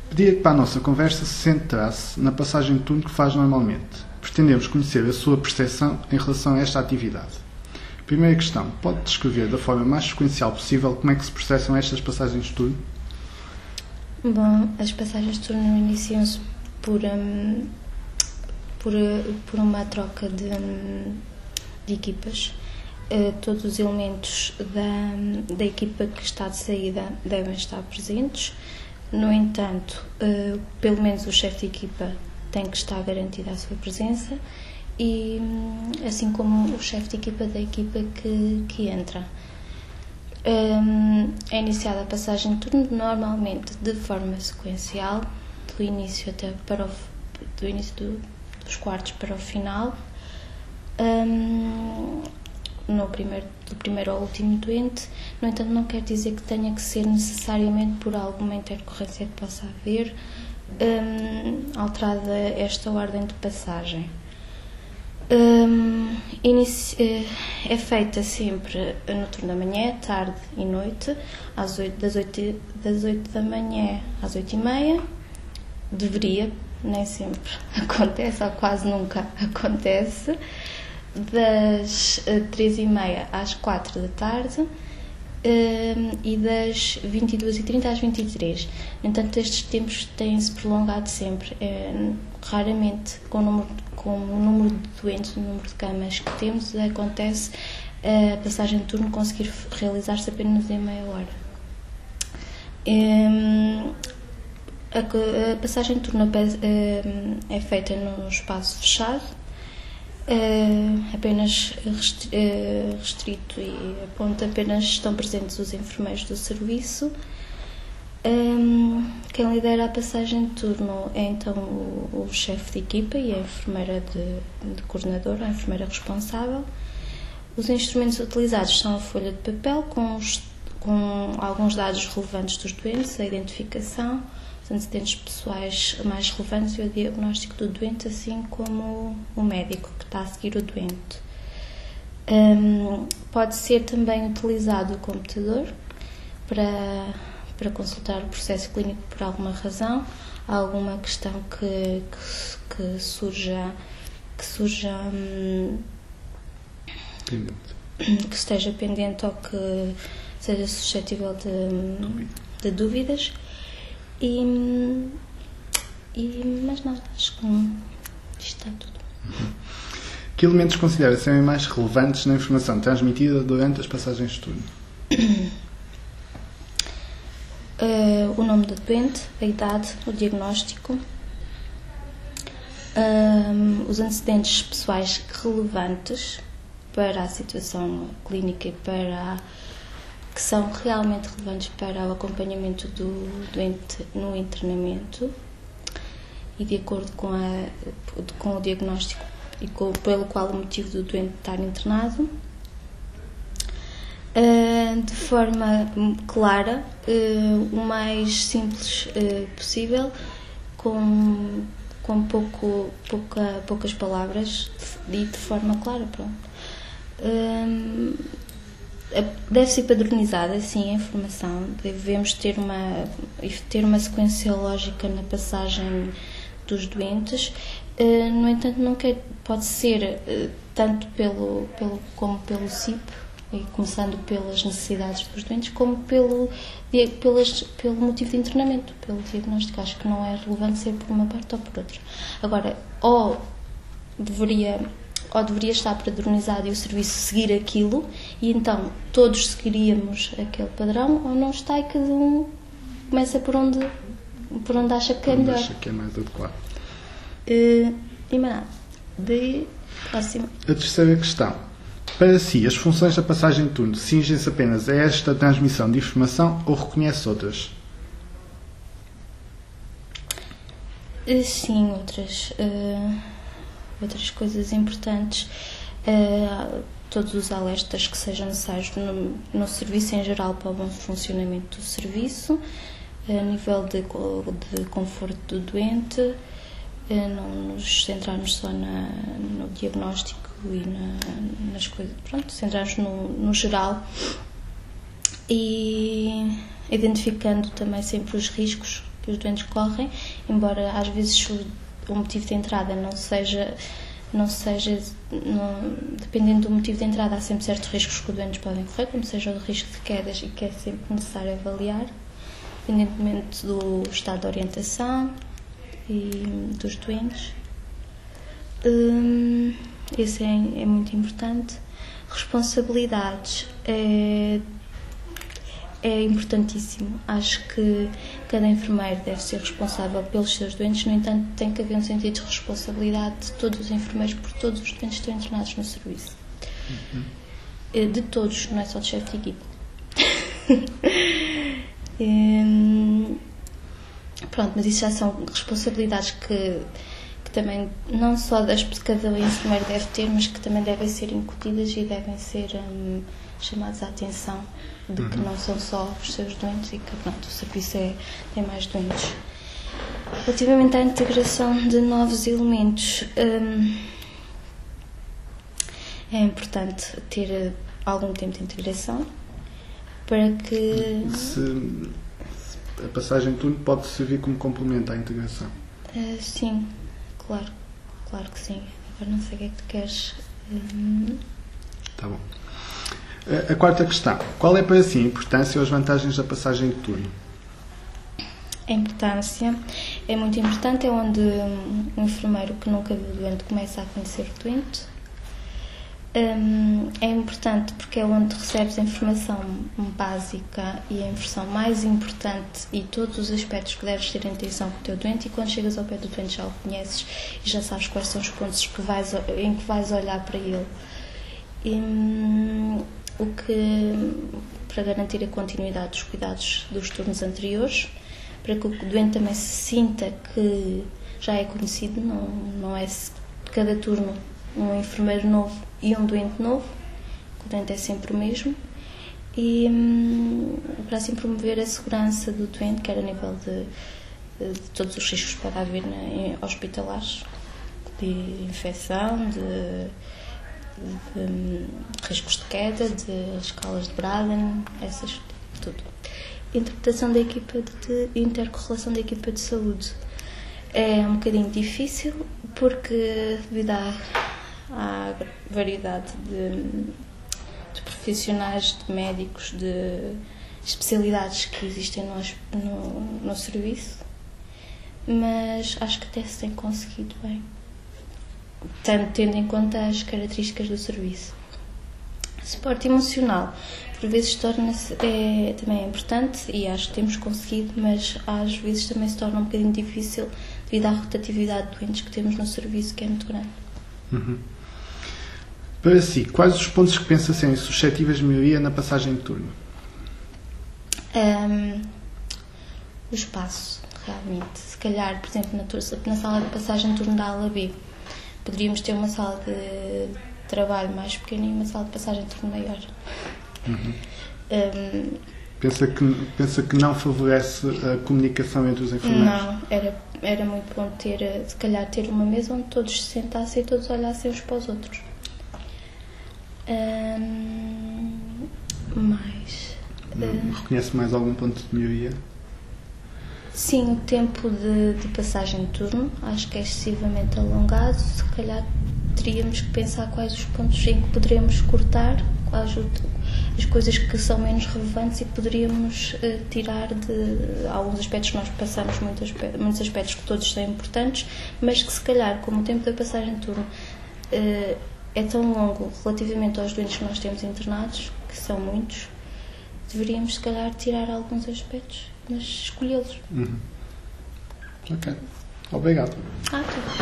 Pedia que para a nossa conversa se centrasse na passagem de turno que faz normalmente. Pretendemos conhecer a sua percepção em relação a esta atividade. Primeira questão, pode descrever da forma mais sequencial possível como é que se processam estas passagens de turno? Bom, as passagens de turno iniciam-se por uma troca de equipas. Todos os elementos da equipa que está de saída devem estar presentes. No entanto, pelo menos o chefe de equipa tem que estar garantida a sua presença, e assim como o chefe de equipa da equipa que entra. É iniciada a passagem de turno normalmente de forma sequencial, do início dos quartos para o final, do primeiro ao último doente. No entanto, não quer dizer que tenha que ser necessariamente por alguma intercorrência que possa haver alterada esta ordem de passagem. É feita sempre no turno da manhã, tarde e noite, das 8 da manhã às 8h30. Deveria, nem sempre acontece, ou quase nunca acontece, das 3h30 às 4 da tarde e das 22h30 às 23h. No entanto, estes tempos têm-se prolongado sempre. Raramente, com o número de doentes, o número de camas que temos, acontece a passagem de turno conseguir realizar-se apenas em meia hora. A passagem de turno é feita num espaço fechado, apenas restrito, e aponta apenas estão presentes os enfermeiros do serviço. Quem lidera a passagem de turno é então o chefe de equipa e a enfermeira de coordenador, a enfermeira responsável. Os instrumentos utilizados são a folha de papel com alguns dados relevantes dos doentes, a identificação, os antecedentes pessoais mais relevantes e o diagnóstico do doente, assim como o médico que está a seguir o doente. Pode ser também utilizado o computador para consultar o processo clínico por alguma razão, alguma questão que surja que esteja pendente ou que seja suscetível de dúvidas. Mas nada, acho que isto está tudo. Que elementos considera serem mais relevantes na informação transmitida durante as passagens de turno? O nome do doente, a idade, o diagnóstico, os antecedentes pessoais relevantes para a situação clínica e que são realmente relevantes para o acompanhamento do doente no internamento, e de acordo com o diagnóstico e pelo qual o motivo do doente estar internado, de forma clara, o mais simples possível, com poucas palavras, e de forma clara. Pronto. Deve ser padronizada, sim, a informação. Devemos ter uma sequência lógica na passagem dos doentes. No entanto, pode ser tanto como pelo CIP, e começando pelas necessidades dos doentes, como pelo motivo de internamento, pelo diagnóstico. Acho que não é relevante ser por uma parte ou por outra. Agora, ou deveria estar padronizado e o serviço seguir aquilo, e então todos seguiríamos aquele padrão, ou não está, e cada um começa por onde acha que é melhor. Acha que é mais adequado. Próxima. A terceira questão. Para si, as funções da passagem de turno cingem-se apenas a esta transmissão de informação ou reconhece outras? Sim, outras coisas importantes. Todos os alertas que sejam necessários no serviço em geral para o bom funcionamento do serviço, a nível de conforto do doente, não nos centrarmos só no diagnóstico e nas coisas, centrarmos no geral, e identificando também sempre os riscos que os doentes correm, embora às vezes o motivo de entrada não seja, dependendo do motivo de entrada, há sempre certos riscos que os doentes podem correr, como seja o risco de quedas, e que é sempre necessário avaliar, independentemente do estado de orientação e dos doentes. Esse é muito importante. Responsabilidades é importantíssimo. Acho que cada enfermeiro deve ser responsável pelos seus doentes, no entanto, tem que haver um sentido de responsabilidade de todos os enfermeiros por todos os doentes que estão internados no serviço. De todos, não é só do chefe de equipe. Pronto, mas isso já são responsabilidades que também não só de cada enfermeiro deve ter, mas que também devem ser incutidas e devem ser chamados à atenção de que não são só os seus doentes e que, pronto, o serviço tem mais doentes. Relativamente à integração de novos elementos, é importante ter algum tempo de integração para que... Se a passagem de turno pode servir como complemento à integração? Sim, claro que sim. Agora não sei o que é que tu queres. Tá bom. A quarta questão. Qual é para si a importância ou as vantagens da passagem de turno? A importância é muito importante, é onde um enfermeiro que nunca viu o doente começa a conhecer o doente. É importante porque é onde recebes a informação básica e a informação mais importante e todos os aspectos que deves ter atenção com o teu doente, e quando chegas ao pé do doente já o conheces e já sabes quais são os pontos em que vais olhar para ele. Para garantir a continuidade dos cuidados dos turnos anteriores, para que o doente também se sinta que já é conhecido, não é cada turno um enfermeiro novo e um doente novo, o doente é sempre o mesmo, e para assim promover a segurança do doente, quer a nível de todos os riscos que pode haver hospitalares, de infecção, de riscos de queda, de escalas de Braden, tudo. Interpretação da equipa de intercorrelação da equipa de saúde é um bocadinho difícil porque devido à variedade de profissionais, de médicos, de especialidades que existem no serviço, mas acho que até se tem conseguido bem, tanto tendo em conta as características do serviço. Suporte emocional, por vezes torna-se também é importante e acho que temos conseguido, mas às vezes também se torna um bocadinho difícil devido à rotatividade de doentes que temos no serviço, que é muito grande. Para si, quais os pontos que pensa serem suscetíveis de melhoria na passagem de turno? O espaço, realmente. Se calhar, por exemplo, na sala de passagem de turno da ala B, poderíamos ter uma sala de trabalho mais pequena e uma sala de passagem de turno maior. Pensa que não favorece a comunicação entre os enfermeiros? Não, era muito bom se calhar ter uma mesa onde todos se sentassem e todos olhassem uns para os outros. Reconhece mais algum ponto de melhoria? Sim, o tempo de passagem de turno acho que é excessivamente alongado. Se calhar teríamos que pensar quais os pontos em que poderemos cortar, quais as coisas que são menos relevantes e que poderíamos tirar de alguns aspectos que nós passamos, muitos aspectos que todos são importantes, mas que se calhar, como o tempo da passagem de turno é tão longo relativamente aos doentes que nós temos internados, que são muitos, deveríamos se calhar tirar alguns aspectos, mas escolhê-los. Ok. Obrigado. Tudo.